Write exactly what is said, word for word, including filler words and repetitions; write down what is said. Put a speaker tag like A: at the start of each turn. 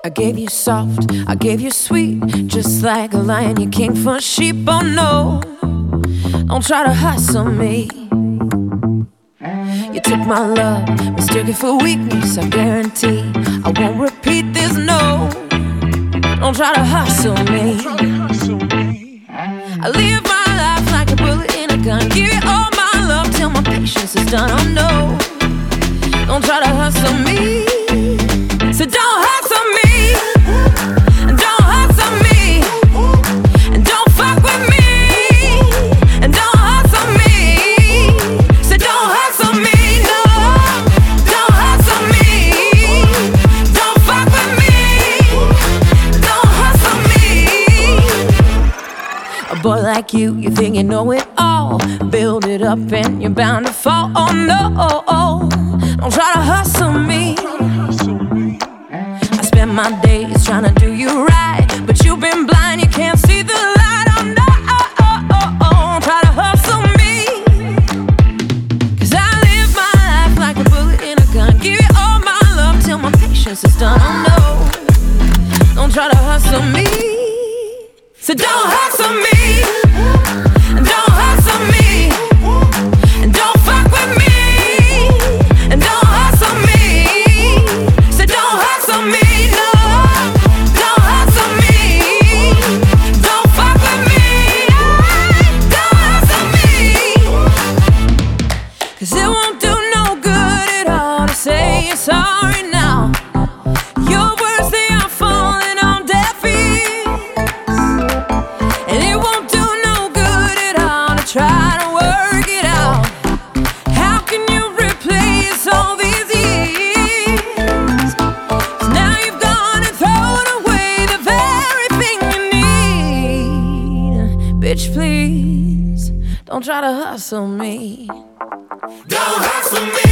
A: I gave you soft, I gave you sweet. Just like a lion, you came for sheep. Oh no, don't try to hustle me. You took my love, mistook it for weakness. I guarantee I won't repeat this, no. Don't try to hustle me. I live my life like a bullet in a gun. Give you all my love till my patience is done. Oh no, don't try to hustle me. So don't hustle me, and don't hustle me, and don't fuck with me, and don't hustle me. So don't hustle me, no, don't hustle me, don't fuck with me, don't hustle me. A boy like you, you think you know it all. Build it up and you're bound to fall. Oh no, don't try to hustle me. I spend my days trying to do you right, but you've been blind, you can't see the light. Oh no, don't try to hustle me. Cause I live my life like a bullet in a gun. Give you all my love till my patience is done. Oh no, don't try to hustle me. So don't hustle me, and don't hustle me, and don't fuck with me, and don't hustle me. So don't hustle me, no, don't hustle me, don't fuck with me, don't hustle me. Cause it won't do no good at all to say you're sorry now. Your words, they are falling on deaf ears, and it won't do no good at all to try to work it out. How can you replace all these years? 'Cause now you've gone and thrown away the very thing you need. Bitch, please, don't try to hustle me.
B: Don't hustle me.